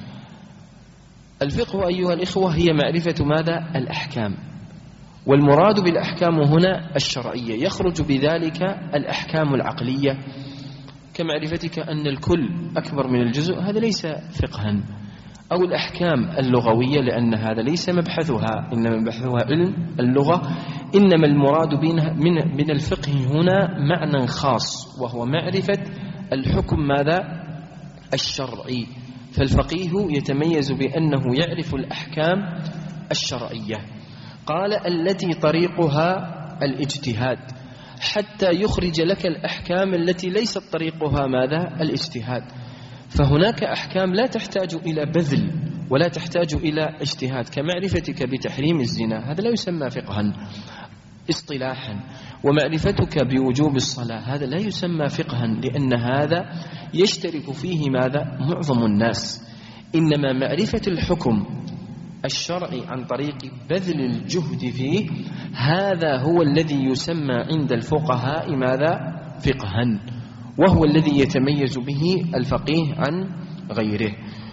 الفقه أيها الإخوة هي معرفة ماذا؟ الأحكام. والمراد بالأحكام هنا الشرعية، يخرج بذلك الأحكام العقلية كمعرفتك أن الكل أكبر من الجزء، هذا ليس فقها. أو الأحكام اللغوية لأن هذا ليس مبحثها، إنما مبحثها علم اللغة. إنما المراد من الفقه هنا معنى خاص، وهو معرفة الحكم ماذا؟ الشرعي. فالفقيه يتميز بأنه يعرف الأحكام الشرعية. قال التي طريقها الاجتهاد، حتى يخرج لك الأحكام التي ليست طريقها ماذا؟ الاجتهاد. فهناك أحكام لا تحتاج إلى بذل ولا تحتاج إلى اجتهاد، كمعرفتك بتحريم الزنا، هذا لا يسمى فقها اصطلاحا. ومعرفتك بوجوب الصلاة هذا لا يسمى فقها، لأن هذا يشترك فيه ماذا؟ معظم الناس. إنما معرفة الحكم الشرعي عن طريق بذل الجهد فيه هذا هو الذي يسمى عند الفقهاء ماذا؟ فقها، وهو الذي يتميز به الفقيه عن غيره.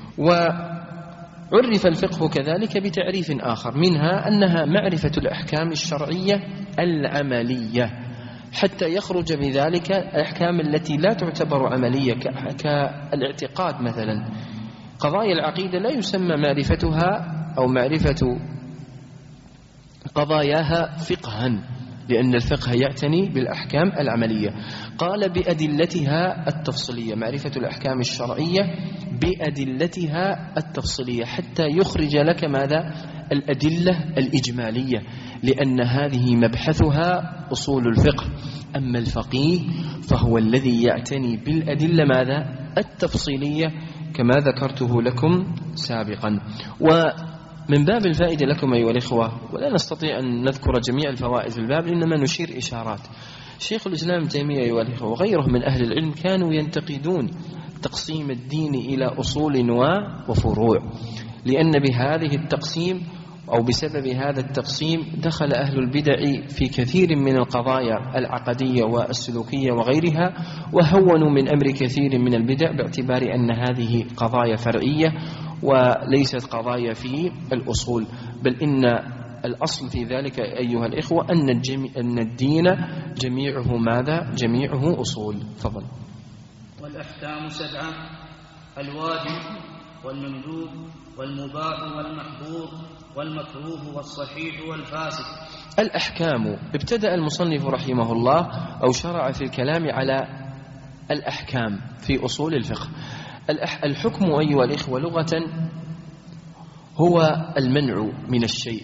وعرف الفقه كذلك بتعريف آخر، منها أنها معرفة الأحكام الشرعية العملية، حتى يخرج بذلك الأحكام التي لا تعتبر عملية كالاعتقاد مثلا. قضايا العقيدة لا يسمى معرفتها أو معرفة قضاياها فقها، لأن الفقه يعتني بالأحكام العملية. قال بأدلتها التفصيلية، معرفة الأحكام الشرعية بأدلتها التفصيلية، حتى يخرج لك ماذا؟ الأدلة الإجمالية، لأن هذه مبحثها أصول الفقه. أما الفقيه فهو الذي يعتني بالأدلة ماذا؟ التفصيلية، كما ذكرته لكم سابقا. ومن باب الفائدة لكم أيها الإخوة، ولا نستطيع أن نذكر جميع الفوائد في الباب، إنما نشير إشارات. شيخ الإسلام تيمية أيها الإخوة وغيره من أهل العلم كانوا ينتقدون تقسيم الدين إلى أصول وفروع، لأن بهذه التقسيم أو بسبب هذا التقسيم دخل أهل البدع في كثير من القضايا العقدية والسلوكية وغيرها، وهونوا من أمر كثير من البدع باعتبار أن هذه قضايا فرعية وليست قضايا في الأصول، بل إن الأصل في ذلك أيها الإخوة أن الدين جميعه ماذا؟ جميعه أصول. فضل. والأحكام 7: الواجب والمندوب والمباح والمحظور والمكروه والصحيح والفاسد. الأحكام، ابتدأ المصنف رحمه الله أو شرع في الكلام على الأحكام في أصول الفقه. الحكم أيها الإخوة لغة هو المنع من الشيء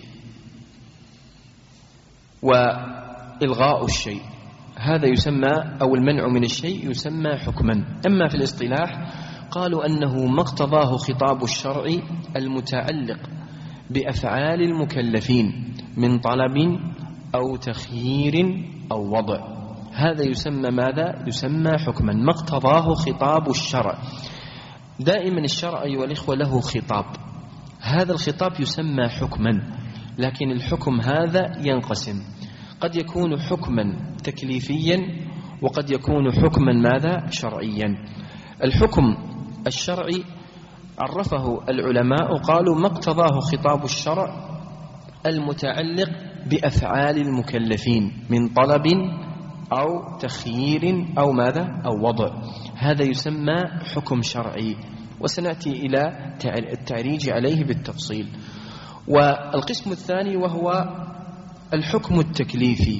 وإلغاء الشيء، هذا يسمى، أو المنع من الشيء يسمى حكما. أما في الاصطلاح قالوا أنه ما اقتضاه خطاب الشرع المتعلق بأفعال المكلفين من طلب أو تخيير أو وضع، هذا يسمى ماذا؟ يسمى حكما، ما اقتضاه خطاب الشرع. دائما الشرع أيها الإخوة له خطاب، هذا الخطاب يسمى حكما، لكن الحكم هذا ينقسم، قد يكون حكما تكليفيا وقد يكون حكما ماذا؟ شرعيا. الحكم الشرعي عرفه العلماء قالوا ما اقتضاه خطاب الشرع المتعلق بأفعال المكلفين من طلب أو تخيير أو ماذا؟ أو وضع، هذا يسمى حكم شرعي، وسنأتي إلى التعريج عليه بالتفصيل. والقسم الثاني وهو الحكم التكليفي،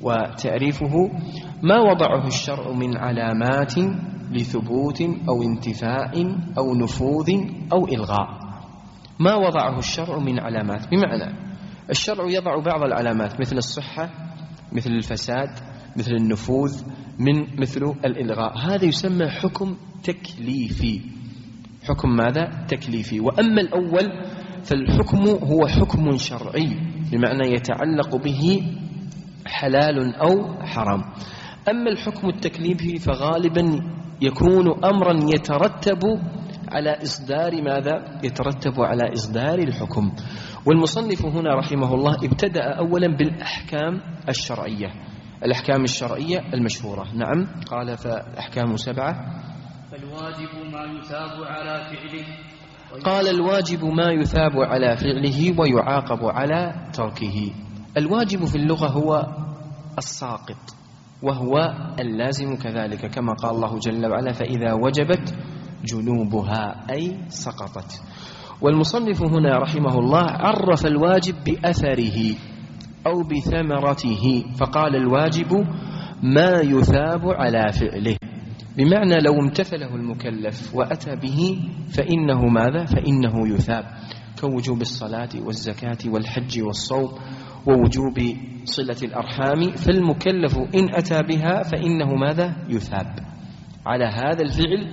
وتعريفه ما وضعه الشرع من علامات لثبوت أو انتفاء أو نفوذ أو إلغاء، ما وضعه الشرع من علامات، بمعنى الشرع يضع بعض العلامات مثل الصحة، مثل الفساد، مثل النفوذ، مثل الإلغاء، هذا يسمى حكم تكليفي، حكم ماذا؟ تكليفي. وأما الأول فالحكم هو حكم شرعي، بمعنى يتعلق به حلال أو حرام. أما الحكم التكليفي فغالبا يكون أمرا يترتب على إصدار ماذا؟ يترتب على إصدار الحكم. والمصنف هنا رحمه الله ابتدأ أولا بالأحكام الشرعية، الأحكام الشرعية المشهورة. نعم، قال فالأحكام 7: فالواجب ما يثاب على فعله، قال الواجب ما يثاب على فعله ويعاقب على تركه. الواجب في اللغة هو الساقط، وهو اللازم كذلك، كما قال الله جل وعلا فإذا وجبت جنوبها أي سقطت. والمصنف هنا رحمه الله عرف الواجب بأثره أو بثمرته، فقال الواجب ما يثاب على فعله، بمعنى لو امتثله المكلف وأتى به فإنه ماذا؟ فإنه يثاب، كوجوب الصلاة والزكاة والحج والصوم ووجوب صلة الأرحام، فالمكلف إن أتى بها فإنه ماذا؟ يثاب على هذا الفعل.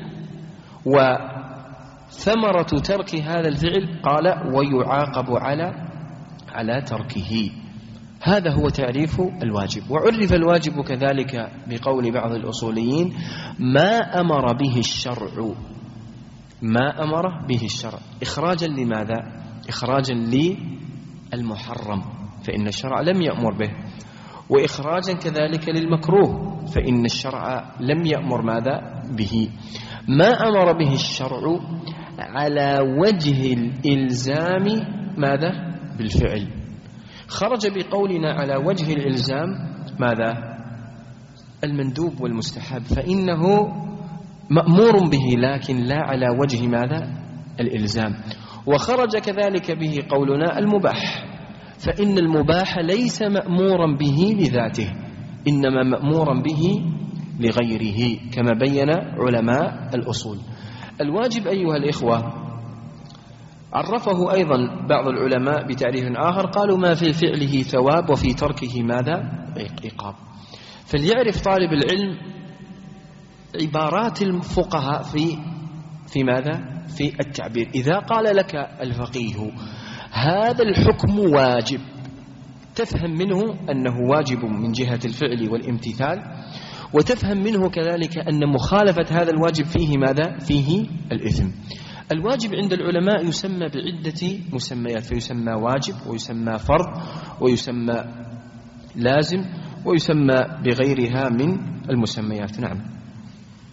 وثمرة ترك هذا الفعل قال ويعاقب على تركه. هذا هو تعريف الواجب. وعرف الواجب كذلك بقول بعض الأصوليين ما أمر به الشرع، ما أمر به الشرع، إخراجا لماذا؟ إخراجا للمحرم فإن الشرع لم يأمر به، وإخراجا كذلك للمكروه فإن الشرع لم يأمر ماذا؟ به. ما أمر به الشرع على وجه الإلزام ماذا؟ بالفعل، خرج بقولنا على وجه الإلزام ماذا؟ المندوب والمستحب، فإنه مأمور به لكن لا على وجه ماذا؟ الإلزام. وخرج كذلك به قولنا المباح، فإن المباح ليس مأمورا به لذاته، إنما مأمورا به لغيره، كما بين علماء الأصول. الواجب أيها الإخوة عرفه أيضا بعض العلماء بتعريف آخر، قالوا ما في فعله ثواب وفي تركه ماذا؟ عقاب. فليعرف طالب العلم عبارات الفقهاء في ماذا؟ في التعبير. إذا قال لك الفقيه هذا الحكم واجب، تفهم منه أنه واجب من جهة الفعل والامتثال، وتفهم منه كذلك أن مخالفة هذا الواجب فيه ماذا؟ فيه الإثم. الواجب عند العلماء يسمى بعدة مسميات، فيسمى واجب ويسمى فرض ويسمى لازم ويسمى بغيرها من المسميات. نعم.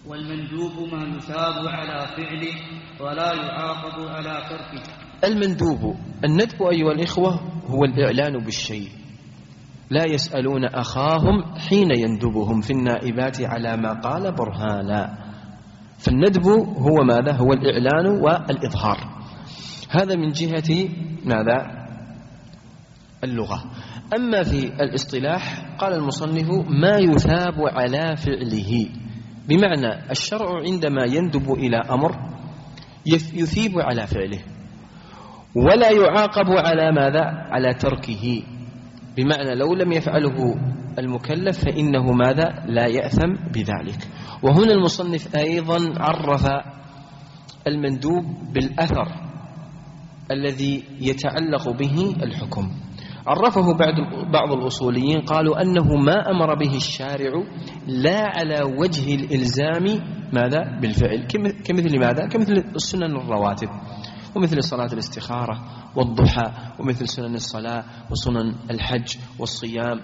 والمندوب ما يثاب على فعله ولا يعاقب على تركه. المندوب الندب أيها الإخوة هو الإعلان بالشيء، لا يسألون أخاهم حين يندبهم في النائبات على ما قال برهانا. فالندب هو ماذا؟ هو الإعلان والإظهار. هذا من جهة ماذا؟ اللغة. أما في الاصطلاح قال المصنف ما يثاب على فعله، بمعنى الشرع عندما يندب إلى أمر يثيب على فعله ولا يعاقب على ماذا؟ على تركه، بمعنى لو لم يفعله المكلف فإنه ماذا؟ لا يأثم بذلك. وهنا المصنف أيضا عرف المندوب بالأثر الذي يتعلق به الحكم. عرفه بعض الأصوليين قالوا أنه ما أمر به الشارع لا على وجه الإلزام ماذا؟ بالفعل، كمثل ماذا؟ كمثل السنن الرواتب، ومثل صلاة الاستخارة والضحى، ومثل سنن الصلاة وسنن الحج والصيام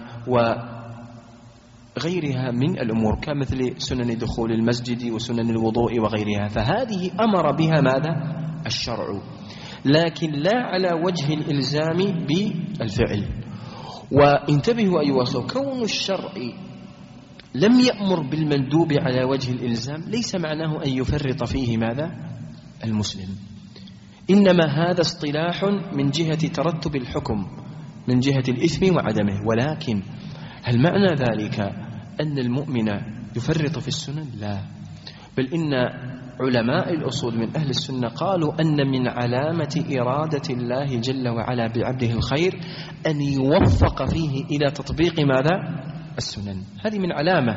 وغيرها من الأمور، كمثل سنن دخول المسجد وسنن الوضوء وغيرها. فهذه أمر بها ماذا؟ الشرع، لكن لا على وجه الإلزام بالفعل. وانتبهوا أيها الأخوة، كون الشرع لم يأمر بالمندوب على وجه الإلزام ليس معناه أن يفرط فيه ماذا؟ المسلم، إنما هذا اصطلاح من جهة ترتب الحكم، من جهة الإثم وعدمه. ولكن هل معنى ذلك أن المؤمن يفرط في السنن؟ لا، بل إن علماء الأصول من أهل السنة قالوا أن من علامة إرادة الله جل وعلا بعبده الخير أن يوفق فيه إلى تطبيق ماذا؟ السنن. هذه من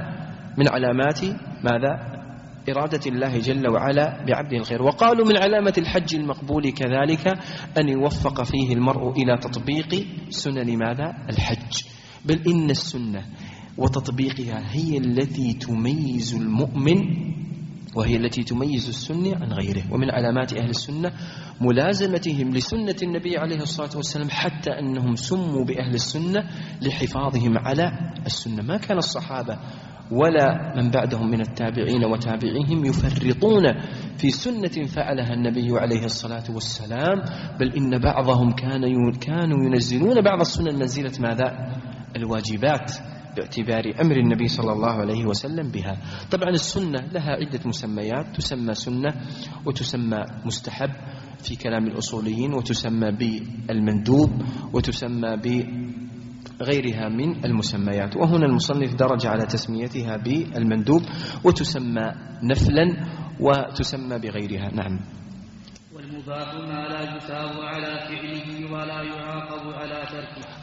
علامات ماذا؟ إرادة الله جل وعلا بعبده الخير. وقالوا من علامة الحج المقبول كذلك أن يوفق فيه المرء إلى تطبيق سنن ماذا؟ الحج. بل إن السنة وتطبيقها هي التي تميز المؤمن، وهي التي تميز السنة عن غيره. ومن علامات أهل السنة ملازمتهم لسنة النبي عليه الصلاة والسلام، حتى أنهم سموا بأهل السنة لحفاظهم على السنة. ما كان الصحابة ولا من بعدهم من التابعين وتابعيهم يفرطون في سنة فعلها النبي عليه الصلاة والسلام، بل إن بعضهم كانوا ينزلون بعض السنن منزلة ماذا؟ الواجبات، باعتبار أمر النبي صلى الله عليه وسلم بها. طبعا السنة لها عدة مسميات، تسمى سنة وتسمى مستحب في كلام الأصوليين، وتسمى بالمندوب، وتسمى بغيرها من المسميات. وهنا المصنف درج على تسميتها بالمندوب، وتسمى نفلا وتسمى بغيرها. نعم. والمباح ما لا يثاب على فعله ولا يعاقب على تركه.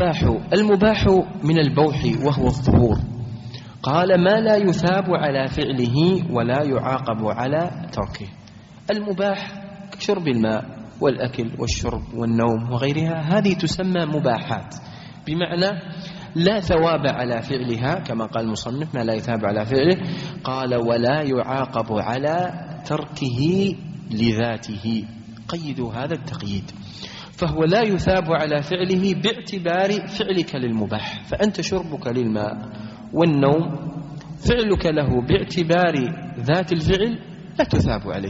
المباح من البوح وهو الظهور. قال ما لا يثاب على فعله ولا يعاقب على تركه. المباح كشرب الماء والأكل والشرب والنوم وغيرها، هذه تسمى مباحات، بمعنى لا ثواب على فعلها، كما قال المصنف ما لا يثاب على فعله. قال ولا يعاقب على تركه لذاته، قيدوا هذا التقييد. فهو لا يثاب على فعله باعتبار فعلك للمباح، فأنت شربك للماء والنوم فعلك له باعتبار ذات الفعل لا تثاب عليه.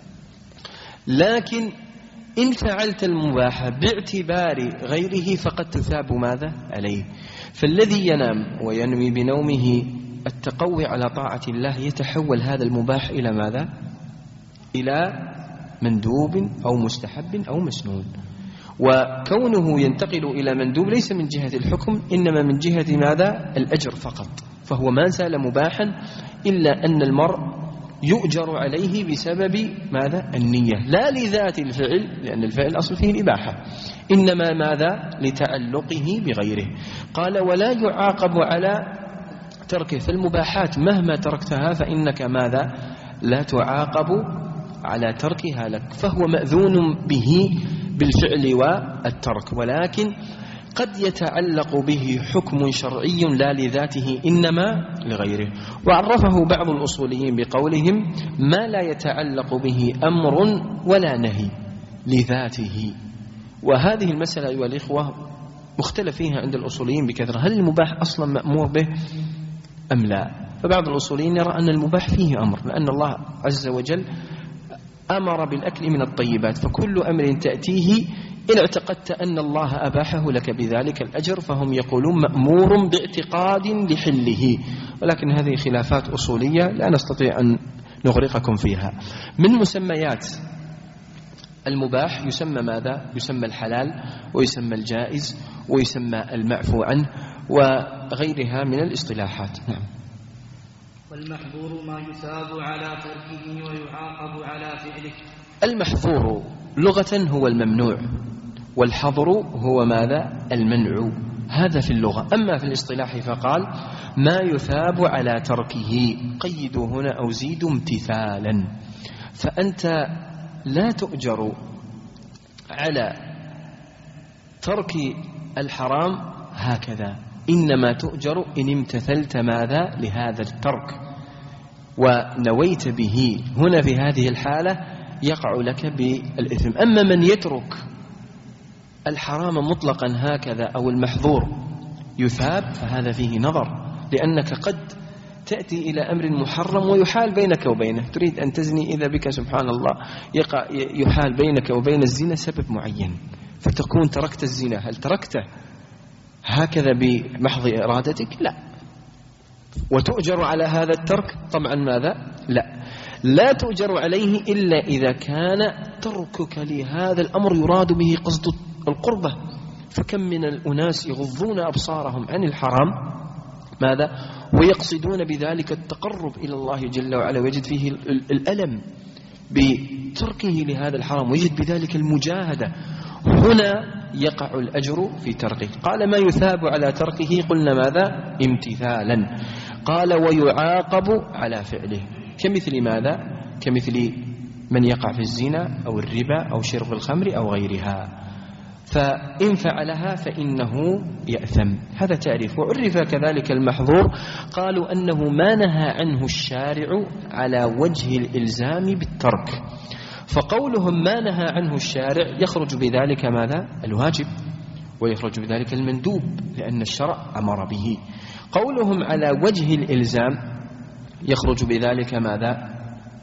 لكن إن فعلت المباح باعتبار غيره فقد تثاب ماذا؟ عليه. فالذي ينام وينوي بنومه التقوي على طاعة الله يتحول هذا المباح إلى ماذا؟ إلى مندوب أو مستحب أو مسنون. وكونه ينتقل إلى مندوب ليس من جهة الحكم، إنما من جهة ماذا؟ الأجر فقط. فهو ما زال مباحا، إلا أن المرء يؤجر عليه بسبب ماذا؟ النية، لا لذات الفعل، لأن الفعل أصل فيه الإباحة، إنما ماذا؟ لتعلقه بغيره. قال ولا يعاقب على تركه. فالمباحات مهما تركتها فإنك ماذا؟ لا تعاقب على تركها لك، فهو مأذون به بالفعل والترك، ولكن قد يتعلق به حكم شرعي لا لذاته إنما لغيره. وعرفه بعض الأصوليين بقولهم ما لا يتعلق به أمر ولا نهي لذاته. وهذه المسألة أيها الإخوة مختلف فيها عند الأصوليين بكثرة، هل المباح أصلا مأمور به أم لا؟ فبعض الأصوليين يرى أن المباح فيه أمر، لأن الله عز وجل أمر بالأكل من الطيبات، فكل أمر تأتيه إن اعتقدت أن الله أباحه لك بذلك الأجر، فهم يقولون مأمور باعتقاد لحله، ولكن هذه خلافات أصولية لا نستطيع أن نغرقكم فيها. من مسميات المباح يسمى ماذا؟ يسمى الحلال، ويسمى الجائز، ويسمى المعفو عنه، وغيرها من الاصطلاحات. نعم. والمحظور ما يثاب على تركه ويعاقب على فعله. المحظور لغة هو الممنوع، والحظر هو ماذا؟ المنع، هذا في اللغة. أما في الاصطلاح فقال ما يثاب على تركه، قيدوا هنا أو زيدوا امتثالا، فأنت لا تؤجر على ترك الحرام هكذا، إنما تؤجر إن امتثلت ماذا؟ لهذا الترك ونويت به، هنا في هذه الحالة يقع لك بالإثم. أما من يترك الحرام مطلقا هكذا أو المحظور يثاب، فهذا فيه نظر، لأنك قد تأتي إلى أمر محرم ويحال بينك وبينه، تريد أن تزني إذا بك سبحان الله يحال بينك وبين الزنا سبب معين، فتكون تركت الزنا. هل تركته هكذا بمحض إرادتك؟ لا. وتؤجر على هذا الترك طبعا ماذا؟ لا تؤجر عليه إلا إذا كان تركك لهذا الأمر يراد به قصد القربة، فكم من الأناس يغضون أبصارهم عن الحرام ماذا؟ ويقصدون بذلك التقرب إلى الله جل وعلا، ويجد فيه الألم بتركه لهذا الحرام، ويجد بذلك المجاهدة، هنا يقع الأجر في تركه. قال ما يثاب على تركه، قلنا ماذا؟ امتثالا. قال ويعاقب على فعله، كمثل ماذا؟ كمثل من يقع في الزنا أو الربا أو شرب الخمر أو غيرها، فإن فعلها فإنه يأثم، هذا تعريف. وعرف كذلك المحظور، قالوا أنه ما نهى عنه الشارع على وجه الإلزام بالترك، فقولهم ما نهى عنه الشارع يخرج بذلك ماذا؟ الواجب، ويخرج بذلك المندوب، لأن الشرع أمر به. قولهم على وجه الإلزام يخرج بذلك ماذا؟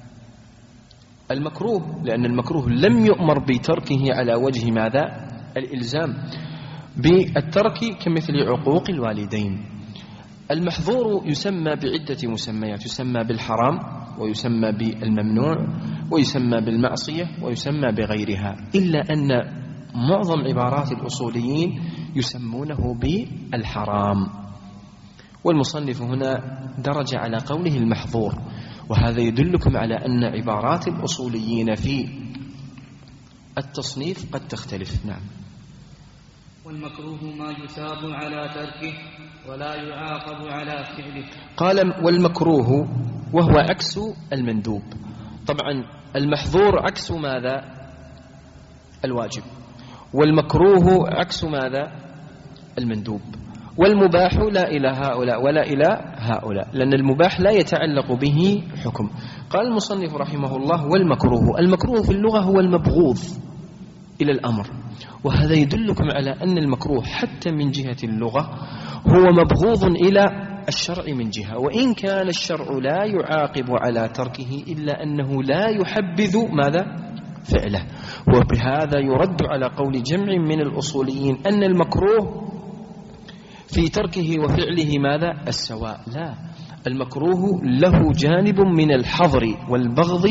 المكروه، لأن المكروه لم يؤمر بتركه على وجه ماذا؟ الإلزام بالترك، كمثل عقوق الوالدين. المحظور يسمى بعدة مسميات، يسمى بالحرام، ويسمى بالممنوع، ويسمى بالمعصية، ويسمى بغيرها، إلا أن معظم عبارات الأصوليين يسمونه بالحرام، والمصنف هنا درج على قوله المحظور، وهذا يدلكم على أن عبارات الأصوليين في التصنيف قد تختلف. نعم. والمكروه ما يثاب على تركه ولا يعاقب على فعله. قال والمكروه وهو عكس المندوب. طبعا المحظور عكس ماذا؟ الواجب، والمكروه عكس ماذا؟ المندوب، والمباح لا إلى هؤلاء ولا إلى هؤلاء، لأن المباح لا يتعلق به حكم. قال المصنف رحمه الله والمكروه، المكروه في اللغة هو المبغوض إلى الأمر، وهذا يدلكم على أن المكروه حتى من جهة اللغة هو مبغوض إلى الشرع من جهة، وإن كان الشرع لا يعاقب على تركه إلا أنه لا يحبذ ماذا؟ فعله. وبهذا يرد على قول جمع من الأصوليين أن المكروه في تركه وفعله ماذا؟ السواء. لا، المكروه له جانب من الحظر والبغض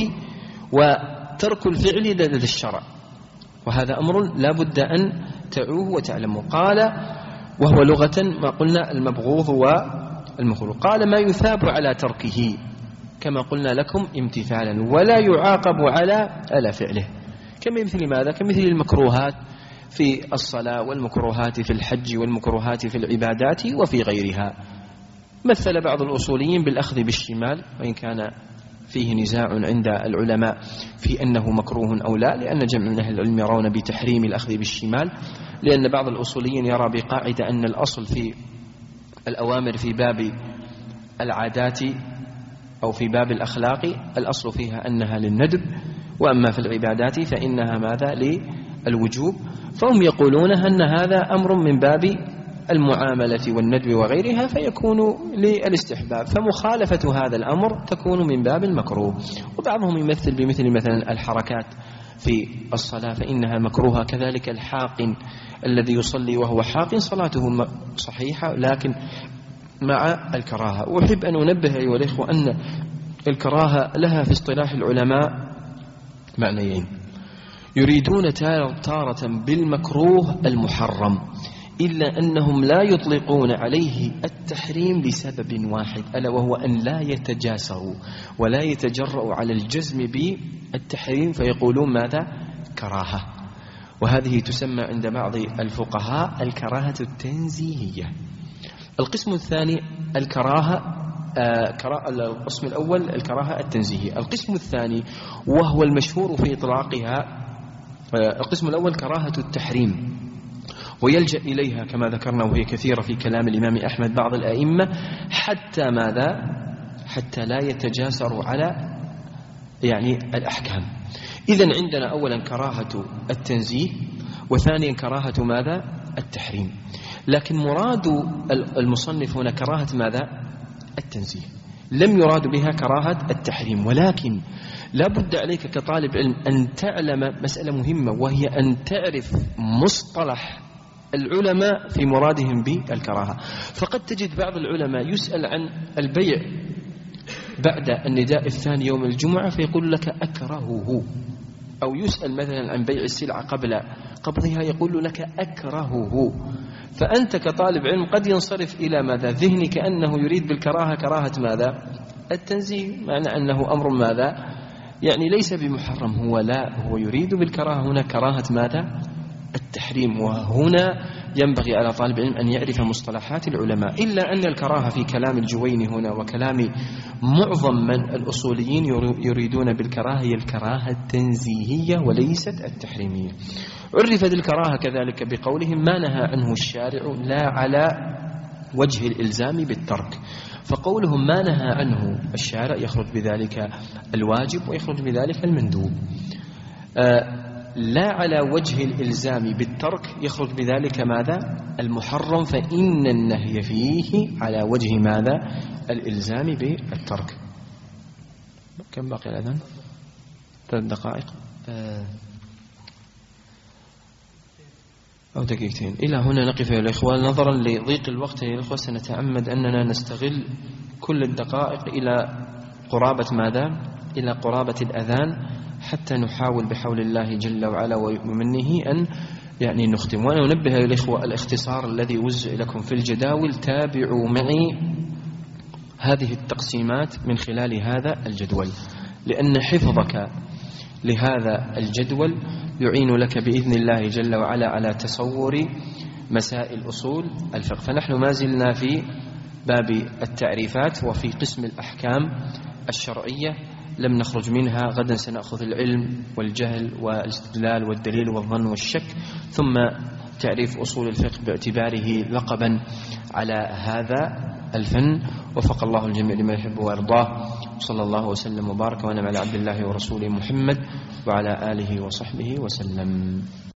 وترك الفعل لدى الشرع، وهذا أمر لا بد أن تعوه وتعلمه. قال وهو لغة ما قلنا المبغوض والمكروه. قال ما يثاب على تركه كما قلنا لكم امتثالا، ولا يعاقب على فعله، كمثل ماذا؟ كمثل المكروهات في الصلاة، والمكروهات في الحج، والمكروهات في العبادات وفي غيرها. مثل بعض الأصوليين بالأخذ بالشمال، وإن كان فيه نزاع عند العلماء في أنه مكروه أو لا، لأن جمع من أهل العلم يرون بتحريم الأخذ بالشمال، لأن بعض الأصوليين يرى بقاعدة أن الأصل في الأوامر في باب العادات أو في باب الأخلاق الأصل فيها أنها للندب، وأما في العبادات فإنها ماذا؟ للوجوب. فهم يقولون أن هذا أمر من باب المعاملة والندب وغيرها فيكون للاستحباب، فمخالفة هذا الأمر تكون من باب المكروه. وبعضهم يمثل بمثل مثلا الحركات في الصلاة فإنها مكروهة، كذلك الحاقن الذي يصلي وهو حاقن صلاته صحيحة لكن مع الكراهة. وأحب أن أنبه أيها الإخوة أن الكراهة لها في اصطلاح العلماء معنيين، يريدون تارة بالمكروه المحرم، إلا أنهم لا يطلقون عليه التحريم لسبب واحد، ألا وهو أن لا يتجاسروا ولا يتجرؤوا على الجزم بالتحريم فيقولون ماذا؟ كراهة. وهذه تسمى عند بعض الفقهاء الكراهة التنزيهية. القسم الثاني الكراهة القسم الأول الكراهة التنزيهية. القسم الثاني وهو المشهور في إطلاقها، القسم الأول كراهة التحريم، ويلجأ إليها كما ذكرنا وهي كثيرة في كلام الإمام أحمد بعض الأئمة حتى ماذا؟ حتى لا يتجاسروا على يعني الأحكام. إذن عندنا أولا كراهة التنزيه، وثانيا كراهة ماذا؟ التحريم. لكن مراد المصنف هنا كراهة ماذا؟ التنزيه، لم يراد بها كراهة التحريم. ولكن لا بد عليك كطالب علم أن تعلم مسألة مهمة، وهي أن تعرف مصطلح العلماء في مرادهم بالكراهة. فقد تجد بعض العلماء يسأل عن البيع بعد النداء الثاني يوم الجمعة فيقول لك أكرهه، أو يسأل مثلا عن بيع السلعة قبل قبضها يقول لك أكرهه. فأنت كطالب علم قد ينصرف إلى ماذا؟ ذهنك أنه يريد بالكراهة كراهة ماذا؟ التنزيه، معنى أنه أمر ماذا؟ يعني ليس بمحرم، هو يريد بالكراهة هنا كراهة ماذا؟ التحريم. وهنا ينبغي على طالب العلم أن يعرف مصطلحات العلماء، إلا أن الكراهة في كلام الجويني هنا وكلام معظم من الأصوليين يريدون بالكراهة هي الكراهة التنزيهية وليست التحريمية. عرفت الكراهة كذلك بقولهم ما نهى عنه الشارع لا على وجه الإلزام بالترك، فقولهم ما نهى عنه الشارع يخرج بذلك الواجب ويخرج بذلك المندوب. لا على وجه الإلزام بالترك يخرج بذلك ماذا؟ المحرم، فإن النهي فيه على وجه ماذا؟ الإلزام بالترك. كم باقي الأذان؟ 3 دقائق أو دقيقتين. إلى هنا نقف يا الإخوة. نظرا لضيق الوقت يا الإخوة سنتعمد أننا نستغل كل الدقائق إلى قرابة ماذا؟ إلى قرابة الأذان، حتى نحاول بحول الله جل وعلا ومنه أن يعني نختم. وأنا أنبه يا الإخوة الاختصار الذي وزع لكم في الجداول تابعوا معي هذه التقسيمات من خلال هذا الجدول، لأن حفظك لهذا الجدول يعين لك بإذن الله جل وعلا على تصور مسائل أصول الفقه. فنحن ما زلنا في باب التعريفات وفي قسم الأحكام الشرعية، لم نخرج منها. غدا سنأخذ العلم والجهل والاستدلال والدليل والظن والشك، ثم تعريف أصول الفقه باعتباره لقبا على هذا الفن. وفق الله الجميع لما يحب ويرضاه، صلى الله وسلم وبارك ونعم على عبد الله ورسوله محمد وعلى آله وصحبه وسلم.